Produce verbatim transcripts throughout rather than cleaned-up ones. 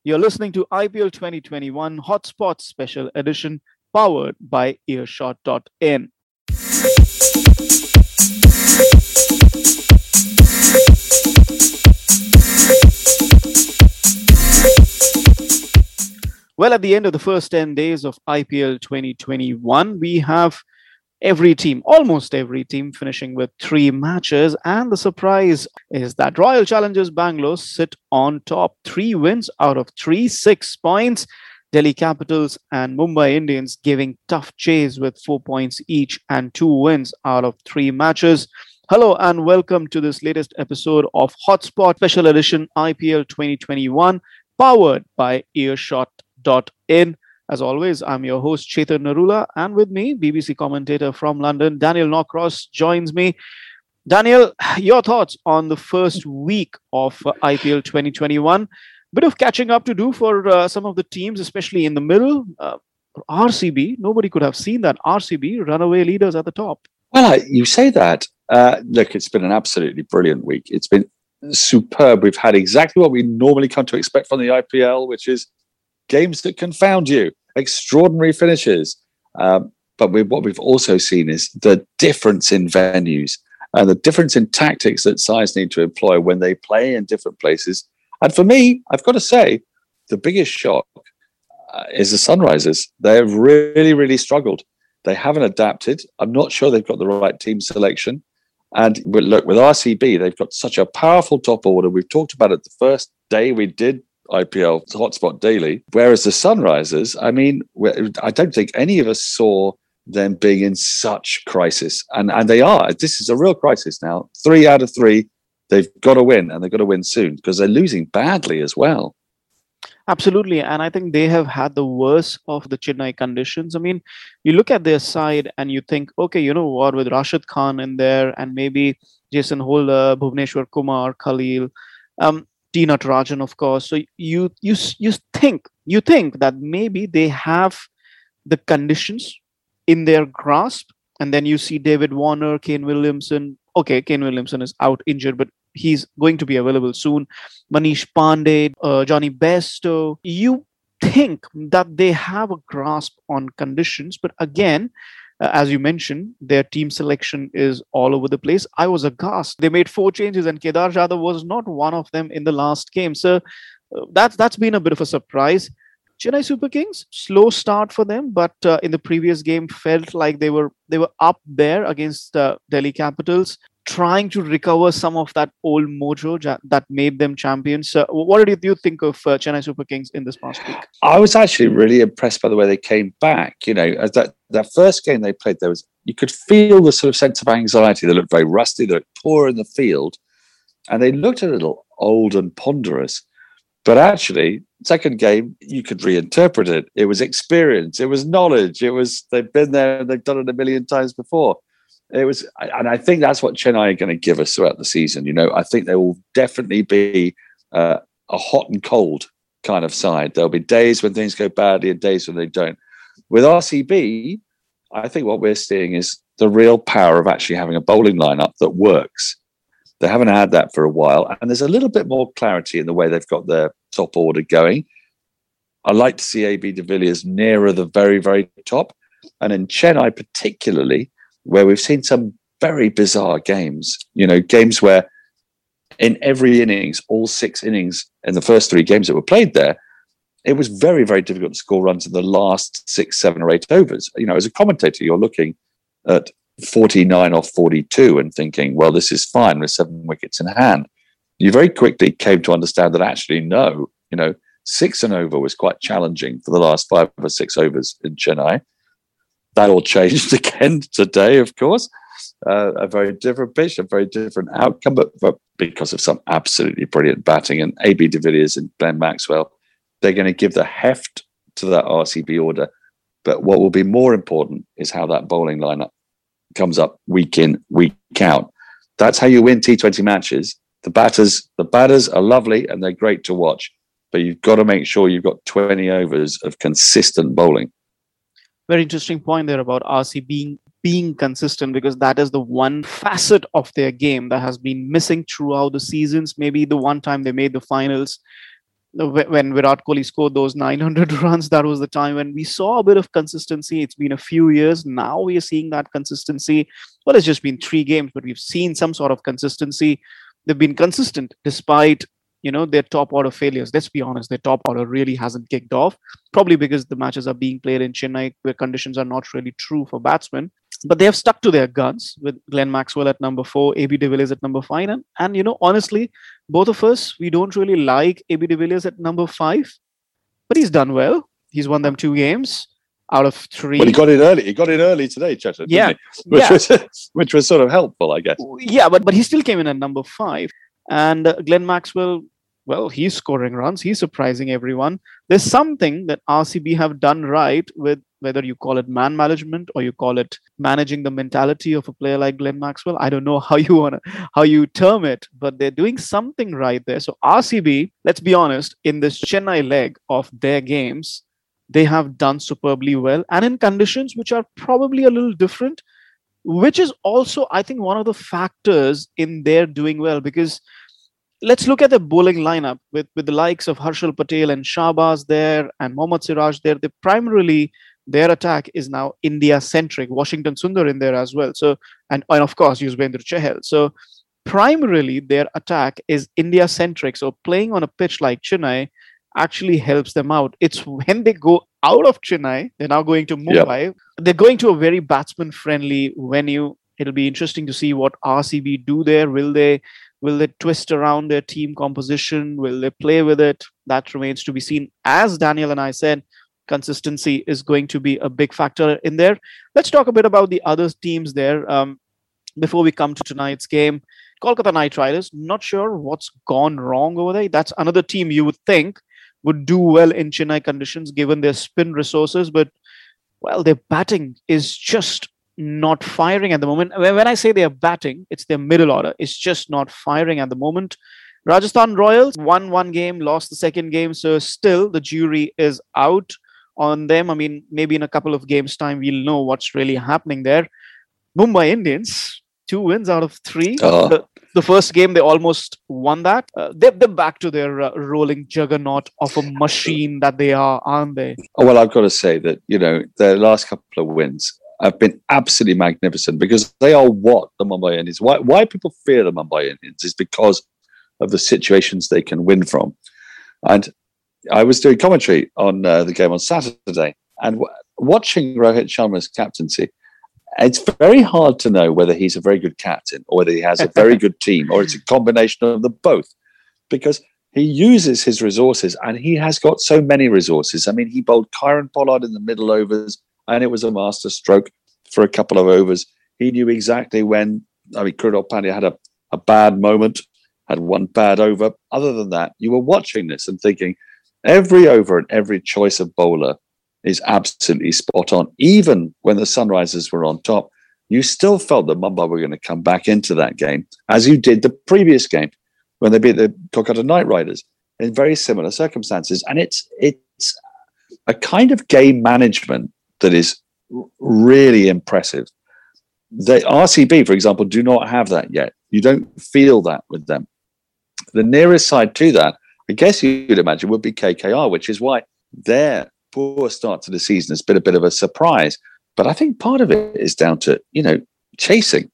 You're listening to I P L twenty twenty-one Hotspot Special Edition powered by earshot dot in. Well, at the end of the first ten days of I P L twenty twenty-one, we have every team, almost every team, finishing with three matches. And the surprise is that Royal Challengers Bangalore sit on top. Three wins out of three, six points. Delhi Capitals and Mumbai Indians giving tough chase with four points each and two wins out of three matches. Hello and welcome to this latest episode of Hotspot Special Edition I P L twenty twenty-one, powered by earshot dot in. As always, I'm your host, Chetan Narula, and with me, B B C commentator from London, Daniel Norcross, joins me. Daniel, your thoughts on the first week of uh, I P L twenty twenty-one? Bit of catching up to do for uh, some of the teams, especially in the middle. Uh, R C B, nobody could have seen that. R C B, runaway leaders at the top. Well, you say that. Uh, look, it's been an absolutely brilliant week. It's been superb. We've had exactly what we normally come to expect from the I P L, which is games that confound you, extraordinary finishes. Um, but we, what we've also seen is the difference in venues and the difference in tactics that sides need to employ when they play in different places. And for me, I've got to say, the biggest shock uh, is the Sunrisers. They have really, really struggled. They haven't adapted. I'm not sure they've got the right team selection. And look, with R C B, they've got such a powerful top order. We've talked about it the first day we did I P L Hotspot Daily. Whereas the Sunrisers, I mean, I don't think any of us saw them being in such crisis. And, and they are. This is a real crisis now. Three out of three. They've got to win, and they've got to win soon because they're losing badly as well. Absolutely. And I think they have had the worst of the Chennai conditions. I mean, you look at their side and you think, okay, you know what, with Rashid Khan in there and maybe Jason Holder, Bhuvneshwar Kumar, Khalil, um, T. Natarajan, of course. So you you you think you think that maybe they have the conditions in their grasp, and then you see David Warner, Kane Williamson. Okay, Kane Williamson is out injured, but he's going to be available soon. Manish Pandey, uh, Johnny Bairstow. You think that they have a grasp on conditions, but again, uh, as you mentioned, their team selection is all over the place. I was aghast. They made four changes, and Kedar Jadhav was not one of them in the last game. So uh, that's that's been a bit of a surprise. Chennai Super Kings, slow start for them, but uh, in the previous game felt like they were they were up there against uh, Delhi Capitals, trying to recover some of that old mojo ja- that made them champions. Uh, what did you think of uh, Chennai Super Kings in this past week? I was actually really impressed by the way they came back. You know, as that, that first game they played, there was you could feel the sort of sense of anxiety. They looked very rusty, they looked poor in the field, and they looked a little old and ponderous. But actually, second game, you could reinterpret it. It was experience, it was knowledge, it was they've been there, they've done it a million times before. It was, and I think that's what Chennai are going to give us throughout the season. You know, I think they will definitely be uh, a hot and cold kind of side. There'll be days when things go badly and days when they don't. With R C B, I think what we're seeing is the real power of actually having a bowling lineup that works. They haven't had that for a while, and there's a little bit more clarity in the way they've got their top order going. I like to see A B de Villiers nearer the very, very top, and in Chennai particularly, where we've seen some very bizarre games, you know, games where in every innings, all six innings in the first three games that were played there, it was very, very difficult to score runs in the last six, seven or eight overs. You know, as a commentator, you're looking at forty-nine off forty-two and thinking, well, this is fine with seven wickets in hand. You very quickly came to understand that actually, no, you know, six and over was quite challenging for the last five or six overs in Chennai. That all changed again today, of course. Uh, a very different pitch, a very different outcome, but, but because of some absolutely brilliant batting and A B de Villiers and Glenn Maxwell, they're going to give the heft to that R C B order. But what will be more important is how that bowling lineup comes up week in, week out. That's how you win T twenty matches. The batters, the batters are lovely and they're great to watch, but you've got to make sure you've got twenty overs of consistent bowling. Very interesting point there about R C being being consistent, because that is the one facet of their game that has been missing throughout the seasons. Maybe the one time they made the finals, wh- when Virat Kohli scored those nine hundred runs, that was the time when we saw a bit of consistency. It's been a few years. Now we are seeing that consistency. Well, it's just been three games, but we've seen some sort of consistency. They've been consistent despite, you know, their top order failures. Let's be honest, their top order really hasn't kicked off, probably because the matches are being played in Chennai where conditions are not really true for batsmen. But they have stuck to their guns with Glenn Maxwell at number four, A B de Villiers at number five. And, and, you know, honestly, both of us, we don't really like A B de Villiers at number five, but he's done well. He's won them two games out of three. Well, he got in early. He got in early today, Chetan, Yeah. didn't he? Which Yeah. was which was sort of helpful, I guess. Yeah, but, but he still came in at number five. And uh, Glenn Maxwell, well, he's scoring runs. He's surprising everyone. There's something that R C B have done right with, whether you call it man management or you call it managing the mentality of a player like Glenn Maxwell. I don't know how you want to, how you term it, but they're doing something right there. So R C B, let's be honest, in this Chennai leg of their games, they have done superbly well and in conditions which are probably a little different, which is also, I think, one of the factors in their doing well. Because let's look at the bowling lineup with, with the likes of Harshal Patel and Shahbaz there and Mohammad Siraj there. They primarily, their attack is now India-centric. Washington Sundar in there as well. So, and, and of course, Yuzvendra Chahal. So, primarily, their attack is India-centric. So, playing on a pitch like Chennai actually helps them out. It's when they go out of Chennai, they're now going to Mumbai. Yep. They're going to a very batsman-friendly venue. It'll be interesting to see what R C B do there. Will they will they twist around their team composition? Will they play with it? That remains to be seen. As Daniel and I said, consistency is going to be a big factor in there. Let's talk a bit about the other teams there um, before we come to tonight's game. Kolkata Knight Riders, not sure what's gone wrong over there. That's another team you would think would do well in Chennai conditions given their spin resources, but well, their batting is just not firing at the moment. When I say they are batting, it's their middle order. It's just not firing at the moment. Rajasthan Royals won one game, lost the second game, so still the jury is out on them. I mean, maybe in a couple of games' time, we'll know what's really happening there. Mumbai Indians, two wins out of three. Oh. The, the first game, they almost won that. Uh, they're, they're back to their uh, rolling juggernaut of a machine that they are, aren't they? Oh, well, I've got to say that, you know, their last couple of wins have been absolutely magnificent because they are what the Mumbai Indians, why, why people fear the Mumbai Indians is because of the situations they can win from. And I was doing commentary on uh, the game on Saturday and w- watching Rohit Sharma's captaincy. It's very hard to know whether he's a very good captain or whether he has a very good team or it's a combination of the both because he uses his resources and he has got so many resources. I mean, he bowled Kieron Pollard in the middle overs and it was a master stroke for a couple of overs. He knew exactly when, I mean, Krunal Pandya had a, a bad moment, had one bad over. Other than that, you were watching this and thinking every over and every choice of bowler is absolutely spot on. Even when the Sunrisers were on top, you still felt that Mumbai were going to come back into that game, as you did the previous game when they beat the Kolkata Knight Riders in very similar circumstances. And it's it's a kind of game management that is really impressive. The R C B, for example, do not have that yet. You don't feel that with them. The nearest side to that, I guess you'd imagine, would be K K R, which is why their poor start to the season has been a bit of a surprise. But I think part of it is down to, you know, chasing.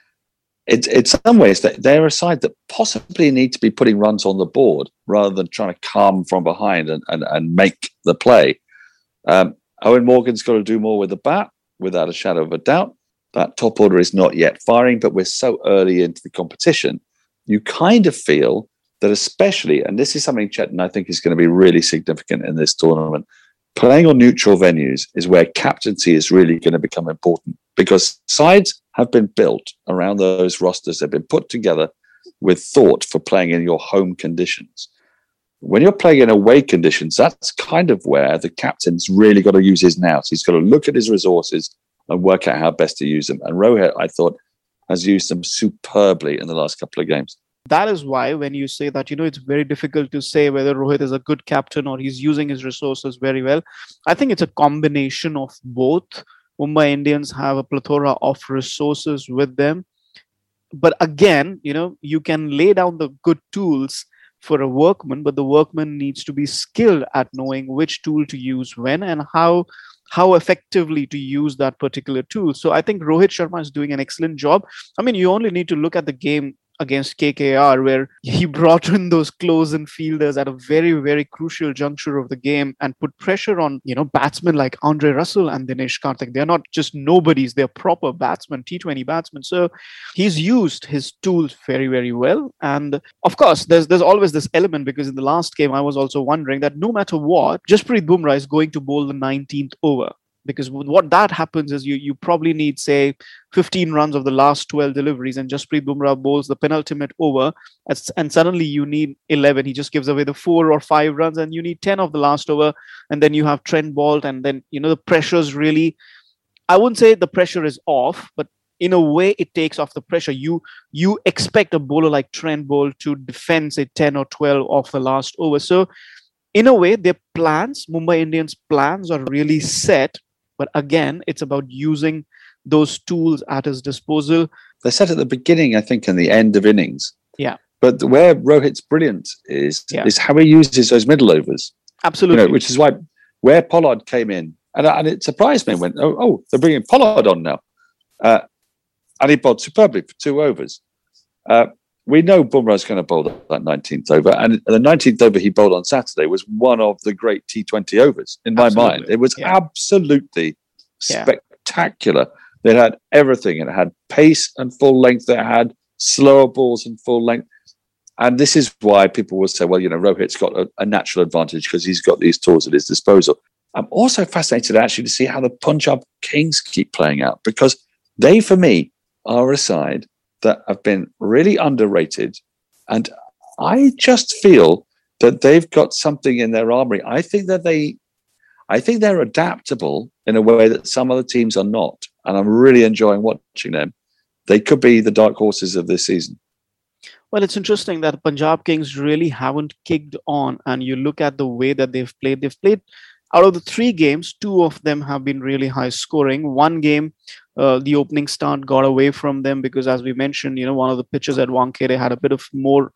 It's in some ways that they're a side that possibly need to be putting runs on the board rather than trying to come from behind and, and, and make the play. Um, Owen Morgan's got to do more with the bat, without a shadow of a doubt. That top order is not yet firing, but we're so early into the competition. You kind of feel that especially, and this is something Chetan I think is going to be really significant in this tournament, playing on neutral venues is where captaincy is really going to become important because sides have been built around those rosters. They've been put together with thought for playing in your home conditions. When you're playing in away conditions, that's kind of where the captain's really got to use his nous. He's got to look at his resources and work out how best to use them. And Rohit, I thought, has used them superbly in the last couple of games. That is why when you say that, you know, it's very difficult to say whether Rohit is a good captain or he's using his resources very well. I think it's a combination of both. Mumbai Indians have a plethora of resources with them. But again, you know, you can lay down the good tools, for a workman, but the workman needs to be skilled at knowing which tool to use when and how how effectively to use that particular tool. So I think Rohit Sharma is doing an excellent job. I mean, you only need to look at the game against K K R, where he brought in those close-in fielders at a very, very crucial juncture of the game and put pressure on, you know, batsmen like Andre Russell and Dinesh Karthik. They're not just nobodies; they're proper batsmen, T twenty batsmen. So he's used his tools very, very well. And of course, there's there's always this element, because in the last game, I was also wondering that no matter what, Jasprit Bumrah is going to bowl the nineteenth over. Because what that happens is you you probably need, say, fifteen runs of the last twelve deliveries, and Jasprit Bumrah bowls the penultimate over, as- and suddenly you need eleven. He just gives away the four or five runs, and you need ten of the last over, and then you have Trent Boult, and then, you know, the pressure's really, I wouldn't say the pressure is off, but in a way it takes off the pressure. You you expect a bowler like Trent Boult to defend, say, ten or twelve of the last over. So in a way, their plans, Mumbai Indians' plans, are really set. But again, it's about using those tools at his disposal. They said at the beginning, I think, and the end of innings. Yeah. But where Rohit's brilliant is Yeah. is how he uses those middle overs. Absolutely. You know, which is why where Pollard came in, and, and it surprised me when, oh, oh, they're bringing Pollard on now. Uh, and he bowled superbly for two overs. Uh, we know Bumrah's going to bowl that nineteenth over, and the nineteenth over he bowled on Saturday was one of the great T twenty overs in my Absolutely. mind. It was Yeah. absolutely Yeah. spectacular. It had everything. It had pace and full length. It had slower balls and full length. And this is why people will say, well, you know, Rohit's got a, a natural advantage because he's got these tools at his disposal. I'm also fascinated actually to see how the Punjab Kings keep playing out, because they, for me, are a side that have been really underrated. And I just feel that they've got something in their armory. I think that they, I think they're adaptable in a way that some other teams are not. And I'm really enjoying watching them. They could be the dark horses of this season. Well, it's interesting that Punjab Kings really haven't kicked on. And you look at the way that they've played. They've played out of the three games, two of them have been really high scoring. One game, uh, the opening start got away from them because, as we mentioned, you know, one of the pitches at Wankhede had a bit of more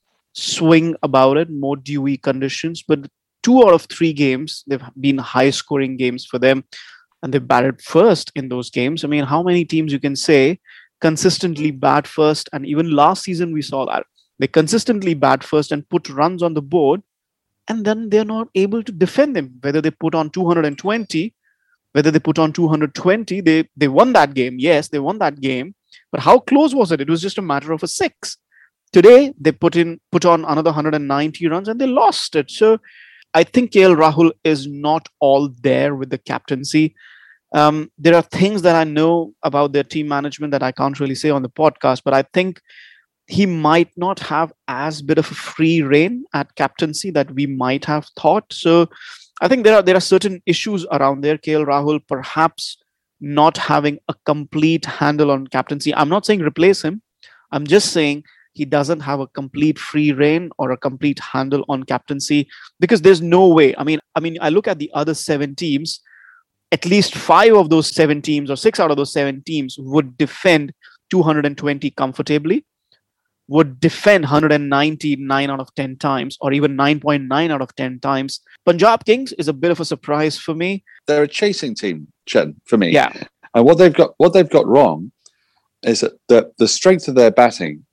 swing about it, more dewy conditions. But two out of three games, they've been high scoring games for them. And they batted first in those games. I mean, how many teams you can say consistently bat first? And even last season, we saw that. They consistently bat first and put runs on the board, and then they're not able to defend them. Whether they put on two hundred twenty, whether they put on two hundred twenty, they, they won that game. Yes, they won that game. But how close was it? It was just a matter of a six. Today, they put in put on another one hundred ninety runs and they lost it. So I think K L Rahul is not all there with the captaincy. Um, there are things that I know about their team management that I can't really say on the podcast, but I think he might not have as bit of a free reign at captaincy that we might have thought. So I think there are there are certain issues around there. K L Rahul perhaps not having a complete handle on captaincy. I'm not saying replace him. I'm just saying he doesn't have a complete free reign or a complete handle on captaincy, because there's no way. I mean, I mean, I look at the other seven teams. At least five of those seven teams, or six out of those seven teams, would defend two hundred twenty comfortably, would defend one hundred ninety nine out of ten times, or even nine point nine out of ten times. Punjab Kings is a bit of a surprise for me. They're a chasing team, Chen, for me. Yeah. And what they've got, what they've got wrong is that the, the strength of their batting,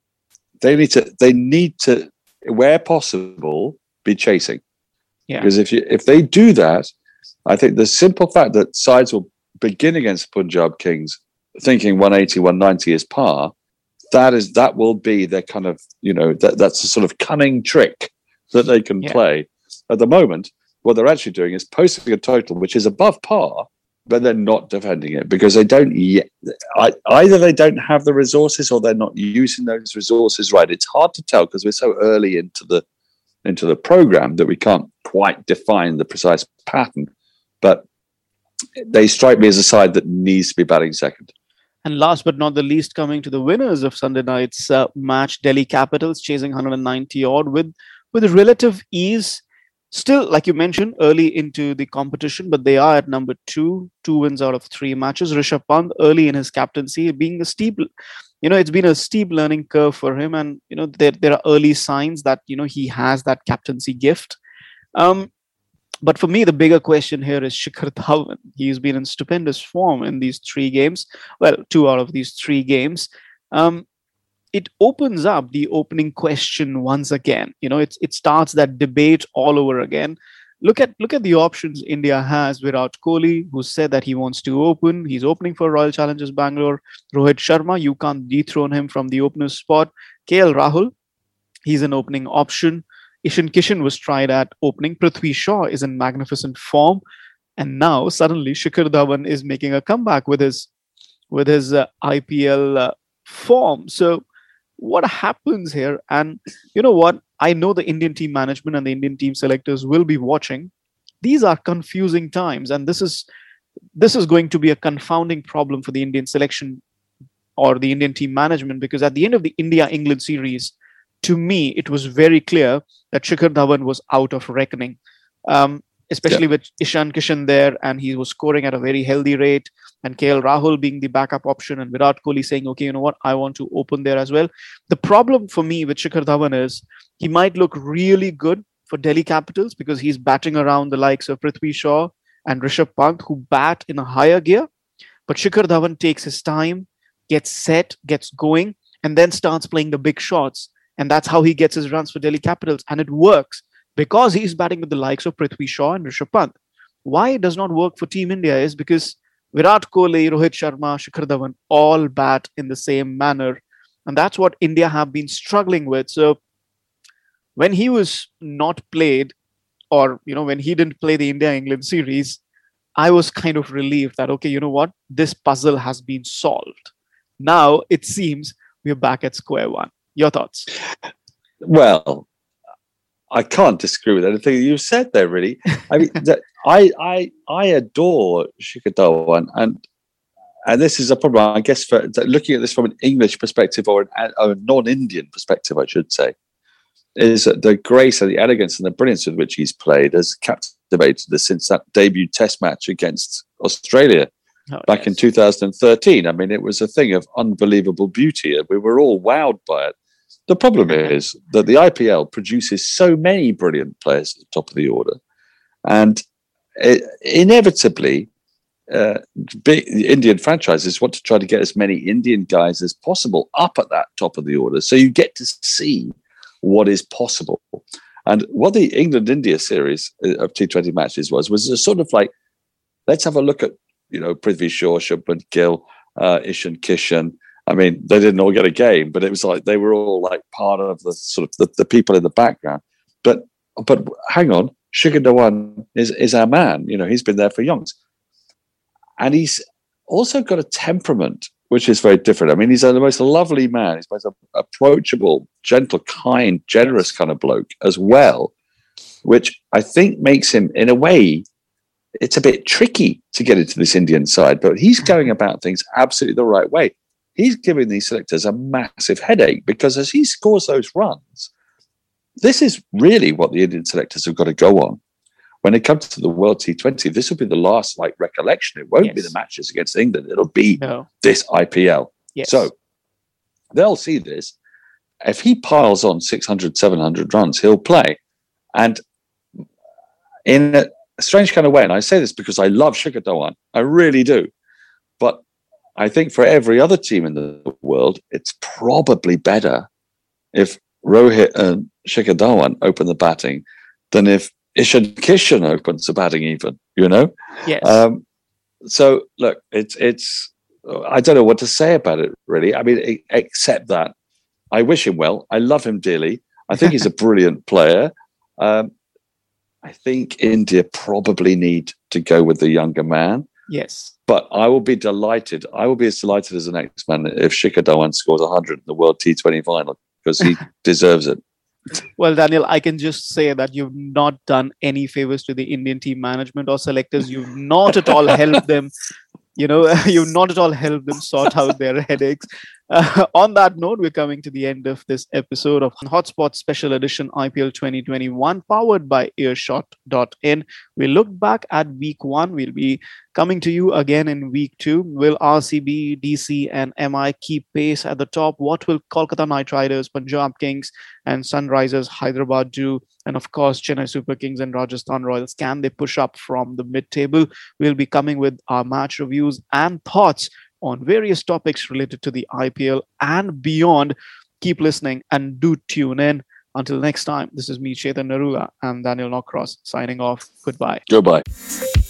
they need to, they need to, where possible, be chasing. Yeah. Because if you, if they do that, I think the simple fact that sides will begin against Punjab Kings thinking one eighty, one ninety is par, that is that will be their kind of, you know, that, that's a sort of cunning trick that they can Yeah. play. At the moment, what they're actually doing is posting a total which is above par, but they're not defending it because they don't yet. Either they don't have the resources or they're not using those resources right. It's hard to tell because we're so early into the into the program that we can't quite define the precise pattern. But they strike me as a side that needs to be batting second. And last but not the least, coming to the winners of Sunday night's uh, match, Delhi Capitals chasing one hundred ninety odd with with relative ease. Still, like you mentioned, early into the competition, but they are at number two, two wins out of three matches. Rishabh Pant, early in his captaincy, being a steep you know, it's been a steep learning curve for him, and you know, there there are early signs that you know he has that captaincy gift. Um, but for me, the bigger question here is Shikhar Dhawan. He's been in stupendous form in these three games. Well, two out of these three games. Um, it opens up the opening question once again. You know, it's it starts that debate all over again. Look at look at the options India has. Virat Kohli, who said that he wants to open. He's opening for Royal Challengers Bangalore. Rohit Sharma, you can't dethrone him from the opener's spot. K L Rahul, he's an opening option. Ishan Kishan was tried at opening. Prithvi Shaw is in magnificent form, and now suddenly Shikhar Dhawan is making a comeback with his with his uh, I P L uh, form. So what happens here? And you know what? I know the Indian team management and the Indian team selectors will be watching. These are confusing times, and this is this is going to be a confounding problem for the Indian selection or the Indian team management, because at the end of the India-England series, to me, it was very clear that Shikhar Dhawan was out of reckoning, um, especially yeah. with Ishan Kishan there, and he was scoring at a very healthy rate, and K L Rahul being the backup option, and Virat Kohli saying, okay, you know what, I want to open there as well. The problem for me with Shikhar Dhawan is he might look really good for Delhi Capitals because he's batting around the likes of Prithvi Shaw and Rishabh Pant, who bat in a higher gear. But Shikhar Dhawan takes his time, gets set, gets going, and then starts playing the big shots. And that's how he gets his runs for Delhi Capitals. And it works because he's batting with the likes of Prithvi Shaw and Rishabh Pant. Why it does not work for Team India is because Virat Kohli, Rohit Sharma, Shikhar Dhawan all bat in the same manner. And that's what India have been struggling with. So when he was not played, or, you know, when he didn't play the India-England series, I was kind of relieved that, okay, you know what, this puzzle has been solved. Now it seems we're back at square one. Your thoughts? Well, I can't disagree with anything you said there, really. I mean, that, I, I, I adore Shikhar Dhawan, and and this is a problem, I guess, for looking at this from an English perspective or an, a non-Indian perspective, I should say, is that the grace and the elegance and the brilliance with which he's played has captivated us since that debut Test match against Australia. Oh, back yes. in two thousand thirteen. I mean, it was a thing of unbelievable beauty. We were all wowed by it. The problem is that the I P L produces so many brilliant players at the top of the order, and it, inevitably, uh, big, Indian franchises want to try to get as many Indian guys as possible up at that top of the order, so you get to see what is possible. And what the England-India series of T twenty matches was was a sort of like, let's have a look at, you know, Prithvi Shaw, Shubman Gill, uh, Ishan Kishan. I mean, they didn't all get a game, but it was like they were all like part of the sort of the, the people in the background. But but hang on, Shikhar Dhawan is is our man. You know, he's been there for yonks, and he's also got a temperament which is very different. I mean, he's a, the most lovely man. He's most approachable, gentle, kind, generous kind of bloke as well, which I think makes him, in a way, it's a bit tricky to get into this Indian side, but he's going about things absolutely the right way. He's giving these selectors a massive headache because as he scores those runs, this is really what the Indian selectors have got to go on. When it comes to the World T twenty, this will be the last like recollection. It won't yes. be the matches against England. It'll be no. this I P L. Yes. So they'll see this. If he piles on six hundred, seven hundred runs, he'll play. And in a strange kind of way, and I say this because I love Shikhar Dhawan, I really do. But I think for every other team in the world, it's probably better if Rohit and Shikhar Dhawan open the batting than if Ishan Kishan opens the batting even, you know? Yes. Um, so, look, it's, it's, I don't know what to say about it, really. I mean, except that I wish him well. I love him dearly. I think he's a brilliant player. Um, I think India probably need to go with the younger man. Yes. But I will be delighted. I will be as delighted as the next man if Shikhar Dhawan scores one hundred in the World T twenty final because he deserves it. Well, Daniel, I can just say that you've not done any favors to the Indian team management or selectors. You've not at all helped them. You know, you've not at all helped them sort out their headaches. Uh, on that note, we're coming to the end of this episode of Hotspot Special Edition I P L twenty twenty-one, powered by earshot dot in. We look back at week one. We'll be coming to you again in week two. Will R C B, D C, and M I keep pace at the top? What will Kolkata Knight Riders, Punjab Kings, and Sunrisers Hyderabad do? And of course, Chennai Super Kings and Rajasthan Royals, can they push up from the mid-table? We'll be coming with our match reviews and thoughts on various topics related to the I P L and beyond. Keep listening and do tune in. Until next time, this is me, Chetan Narula, and Daniel Norcross signing off. Goodbye. Goodbye.